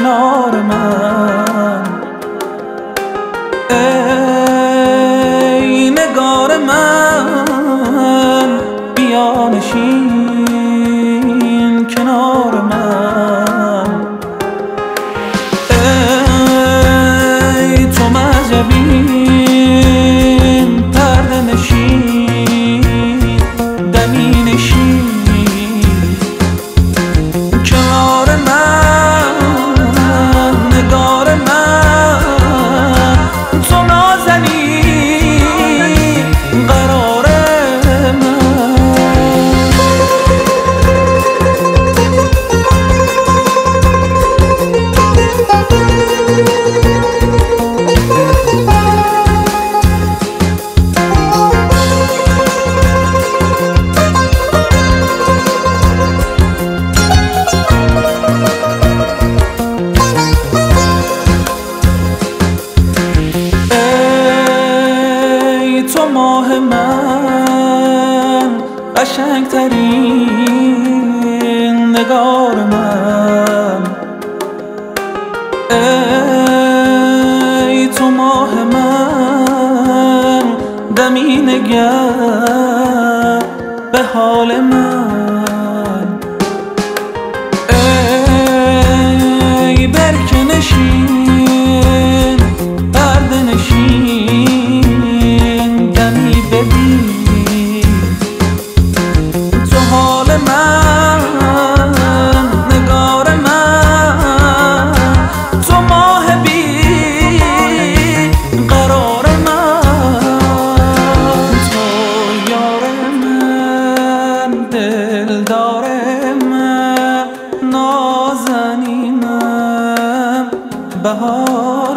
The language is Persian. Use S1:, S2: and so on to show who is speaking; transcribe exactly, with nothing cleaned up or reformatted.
S1: کنار من. ای نگار من بیا نشین کنار من. ای تو مذهبین پرده نشین دمی نشین کنار من. نگار من تو نازنی قرار من. تو ماه من قشنگترین نگار من. ای تو ماه من دمی نگر به حال من. ای برکه نشین پرده نشین دمی ببین تو حال من. نگار من تو ماه بی قرار من. تو یار من دلدار من نازنینم بهار